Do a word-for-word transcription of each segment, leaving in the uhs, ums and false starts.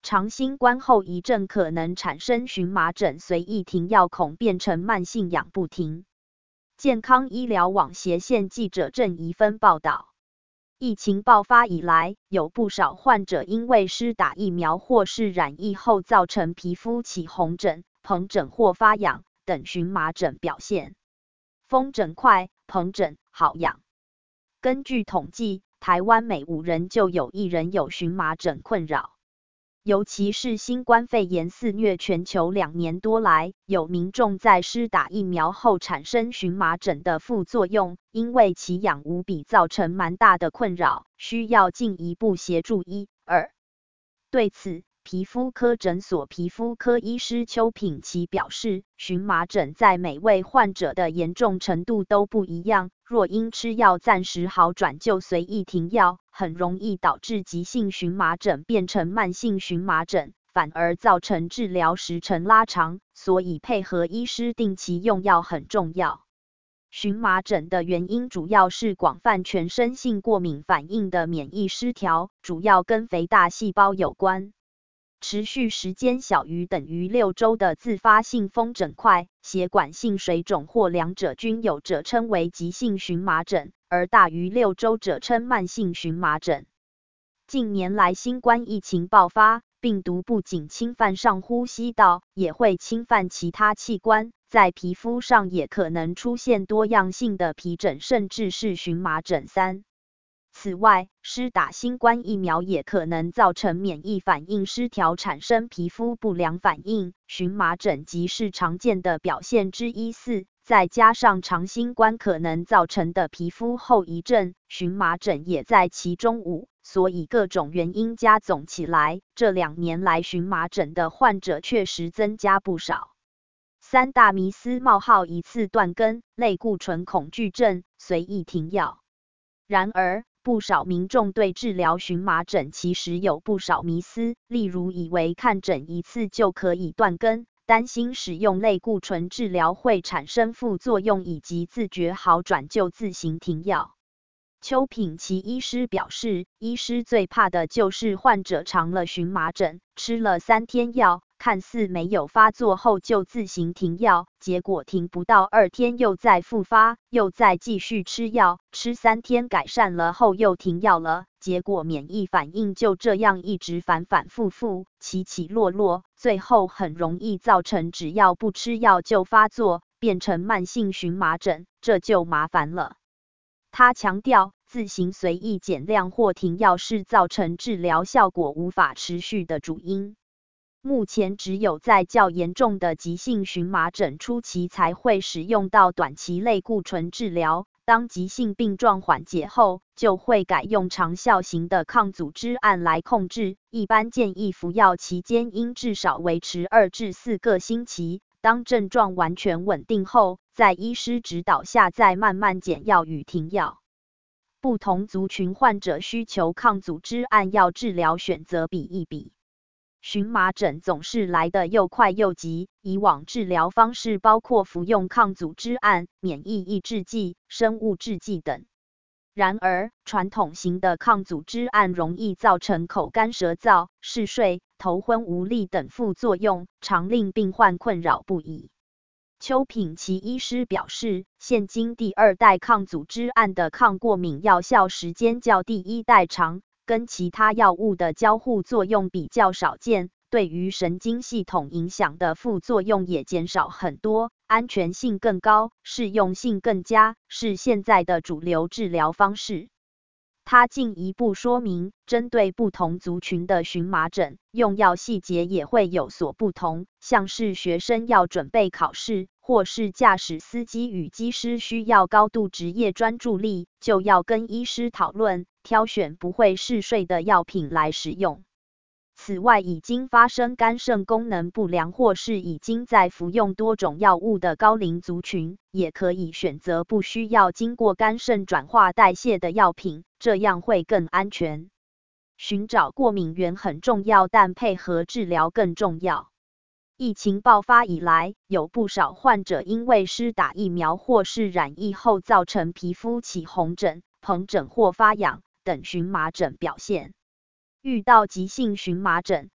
长新冠后遗症可能产生荨麻疹，随意停药恐变成慢性痒不停。健康医疗网斜线记者郑怡芬报道。疫情爆发以来，有不少患者因为施打疫苗或是染疫后造成皮肤起红疹、疱疹或发痒等荨麻疹表现。风疹快，疱疹好痒。根据统计，台湾每五人就有一人有荨麻疹困扰。尤其是新冠肺炎肆虐全球两年多来，有民众在施打疫苗后产生荨麻疹的副作用，因为其痒无比造成蛮大的困扰，需要进一步协助一二。对此，皮肤科诊所皮肤科医师邱品琪表示，荨麻疹在每位患者的严重程度都不一样，若因吃药暂时好转就随意停药，很容易导致急性荨麻疹变成慢性荨麻疹，反而造成治疗时程拉长，所以配合医师定期用药很重要。荨麻疹的原因主要是广泛全身性过敏反应的免疫失调，主要跟肥大细胞有关。持续时间小于等于六周的自发性风疹块、血管性水肿或两者均有者称为急性荨麻疹，而大于六周者称慢性荨麻疹。近年来新冠疫情爆发，病毒不仅侵犯上呼吸道，也会侵犯其他器官，在皮肤上也可能出现多样性的皮疹，甚至是荨麻疹三。此外，施打新冠疫苗也可能造成免疫反应失调，产生皮肤不良反应，荨麻疹即是常见的表现之一。四，再加上长新冠可能造成的皮肤后遗症，荨麻疹也在其中。五，所以各种原因加总起来，这两年来荨麻疹的患者确实增加不少。三大迷思冒号一次断根、类固醇恐惧症、随意停药。然而，不少民众对治疗荨麻疹其实有不少迷思，例如以为看诊一次就可以断根，担心使用类固醇治疗会产生副作用，以及自觉好转就自行停药。邱品琪医师表示，医师最怕的就是患者尝了荨麻疹，吃了三天药，看似没有发作后就自行停药，结果停不到二天又再复发，又再继续吃药，吃三天改善了后又停药了，结果免疫反应就这样一直反反复复，起起落落，最后很容易造成只要不吃药就发作，变成慢性荨麻疹，这就麻烦了。他强调，自行随意减量或停药是造成治疗效果无法持续的主因。目前只有在较严重的急性荨麻疹初期才会使用到短期类固醇治疗，当急性病状缓解后，就会改用长效型的抗组织胺来控制，一般建议服药期间应至少维持二至四个星期，当症状完全稳定后，在医师指导下再慢慢减药与停药。不同族群患者需求抗组织胺药治疗选择比一比。荨麻疹总是来得又快又急，以往治疗方式包括服用抗组织胺、免疫抑制剂、生物制剂等。然而，传统型的抗组织胺容易造成口干舌燥、嗜睡、头昏无力等副作用，常令病患困扰不已。邱品琪医师表示，现今第二代抗组织胺的抗过敏药效时间较第一代长，跟其他药物的交互作用比较少见，对于神经系统影响的副作用也减少很多，安全性更高，适用性更佳，是现在的主流治疗方式。他进一步说明，针对不同族群的荨麻疹，用药细节也会有所不同，像是学生要准备考试，或是驾驶司机与机师需要高度职业专注力，就要跟医师讨论，挑选不会嗜睡的药品来使用。此外，已经发生肝肾功能不良或是已经在服用多种药物的高龄族群，也可以选择不需要经过肝肾转化代谢的药品，这样会更安全。寻找过敏源很重要，但配合治疗更重要。疫情爆发以来，有不少患者因为施打疫苗或是染疫后造成皮肤起红疹、疱疹或发痒等荨麻疹表现。遇到急性荨麻疹，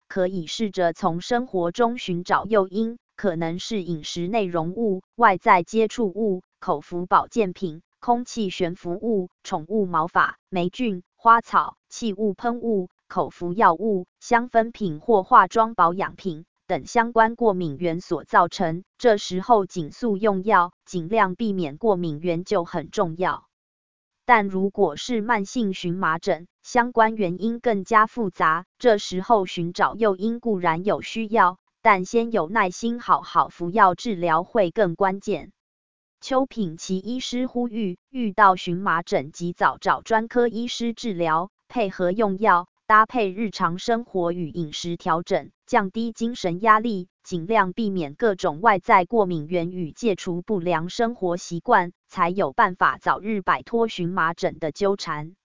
可以试着从生活中寻找诱因，可能是饮食内容物、外在接触物、口服保健品、空气悬浮物、宠物毛发、霉菌、花草、气雾喷雾、口服药物、香氛品或化妆保养品等相关过敏源所造成。这时候紧速用药，尽量避免过敏源就很重要。但如果是慢性荨麻疹，相关原因更加复杂，这时候寻找诱因固然有需要，但先有耐心好好服药治疗会更关键。邱品琪医师呼吁，遇到荨麻疹及早找专科医师治疗，配合用药，搭配日常生活与饮食调整，降低精神压力，尽量避免各种外在过敏源与戒除不良生活习惯，才有办法早日摆脱荨麻疹的纠缠。